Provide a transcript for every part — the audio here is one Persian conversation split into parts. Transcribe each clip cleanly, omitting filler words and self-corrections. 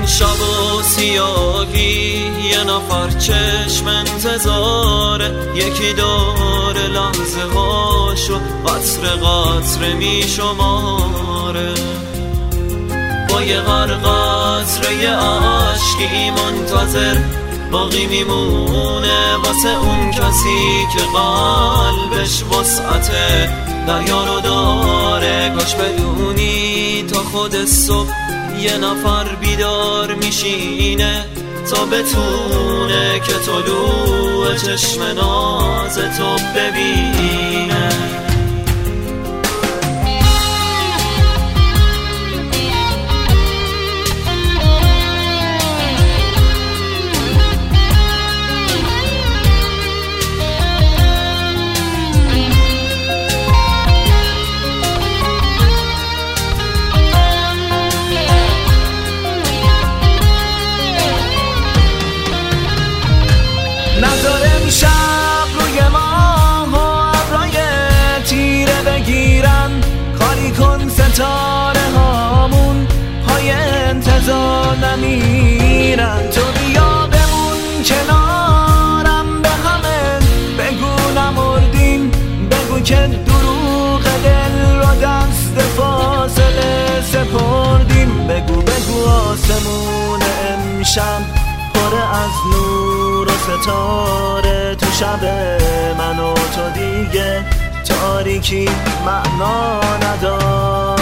شب و سیاهی یه نفر چشم انتظاره، یکی داره لحظه هاشو قطره قطره می شماره. با یه هر قطره عشقی منتظر باقی میمونه واسه اون کسی که قلبش وسعت دریا رو داره. کاش بدونی تا خود صبح یه نفر بیدار میشینه تا بتونه که طلوع چشم ناز تو ببینه. نذارم شب روی ماه و ابرای تیره بگیرن، کاری کن ستاره هامون پای انتظار نمیرن. تو بیا بمون کنارم، به همه بگو نمردیم، بگو که دروغ دل رو دست فاصله سپردیم. بگو آسمون امشب پر از نور و ستاره، تو شب من و تو دیگه تاریکی معنا نداره.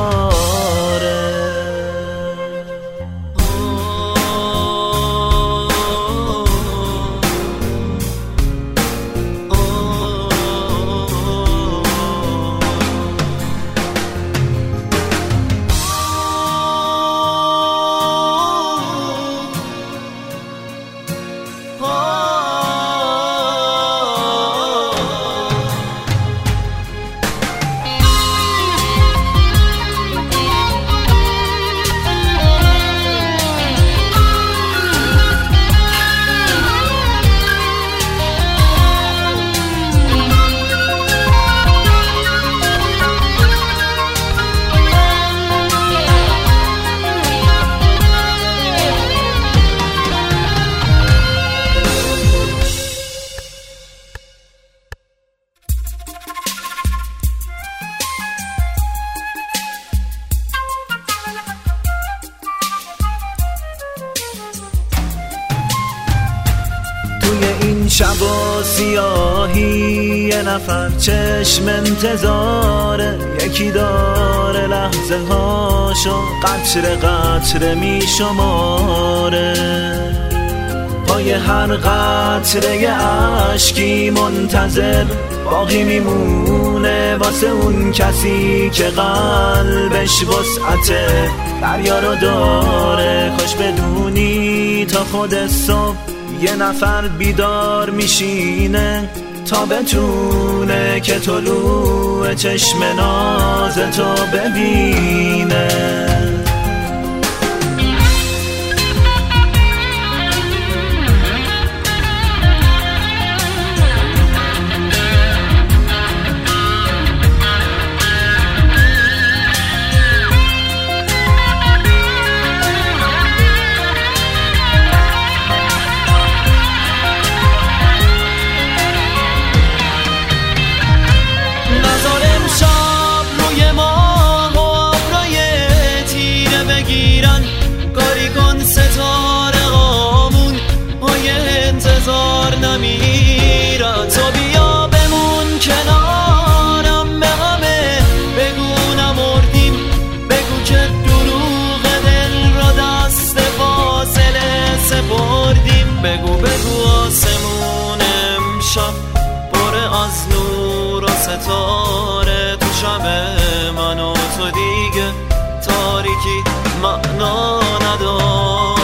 این شب و سیاهی یه نفر چشم انتظاره، یکی داره لحظه هاشو قطره قطره می شماره. پای هر قطره عشقی منتظر باقی میمونه واسه اون کسی که قلبش وسعت دریا رو داره. کاش بدونی تا خود صبح یه نفر بیدار میشینه تا بتونه که طلوع چشم ناز تو ببینه. تو بیا بمون کنارم، به همه بگو نمردیم، بگو که دروغ دل را دست فاصله سپردیم. بگو آسمون امشب پر از نور و ستاره، تو شب من و تو دیگه تاریکی معنا نداره.